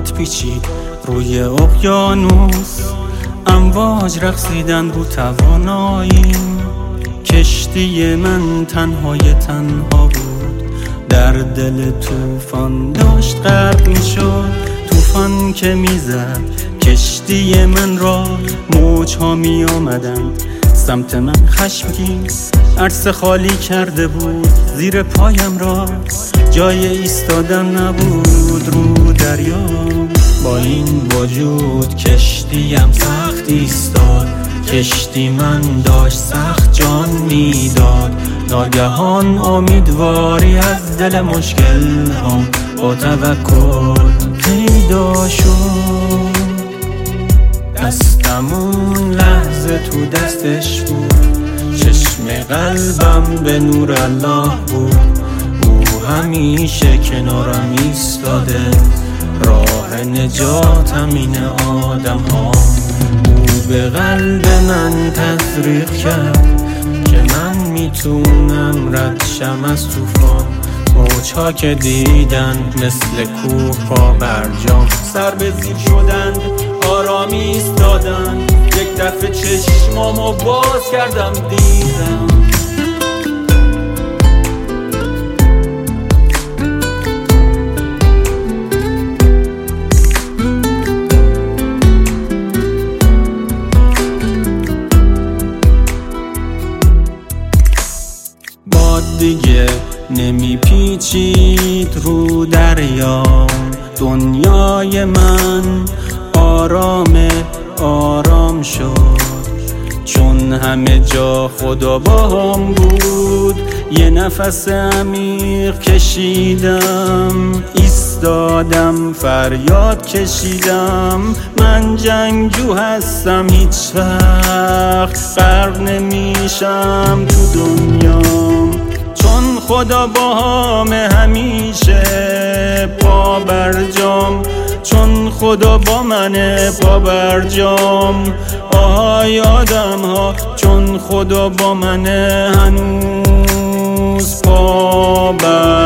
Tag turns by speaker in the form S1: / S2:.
S1: باد پیچید روی اقیانوس، امواج رقصیدن رو تواناییم. کشتی من تنهای تنها بود، در دل طوفان داشت غرق میشد. طوفان که میزد کشتی من را، موجها می آمدن سمت من خشمگین. عرصه خالی کرده بود زیر پایم را، جای ایستادن نبود رو دریا. با این وجود کشتیم سخت ایستاد، کشتی من داشت سخت جان میداد. ناگهان امیدواری از دل مشکل هم با توکل پیدا شد. دستم اون لحظه تو دستش بود، چشم قلبم به نور الله بود. او همیشه کنارم ایستاده، راه نجاتم این آدم ها. او به قلب من تزریق کرد که من میتونم رد شم از طوفان. موجها که دیدن مثل کوه پا برجام، سر به زیر شدند آرامی ایستادن. یک دفعه چشمامو باز کردم دیدم باد دیگه نمی پیچید رو دریا. دنیای من آرام شد، چون همه جا خدا باهم بود. یه نفس عمیق کشیدم، ایستادم فریاد کشیدم. من جنگجو هستم، هیچ وقت غرق نمیشم تو دنیام، چون خدا باهامه همیشه پا برجام. چون خدا با منه پا برجام. آهای آدم ها، چون خدا با منه هنوز پا برجام.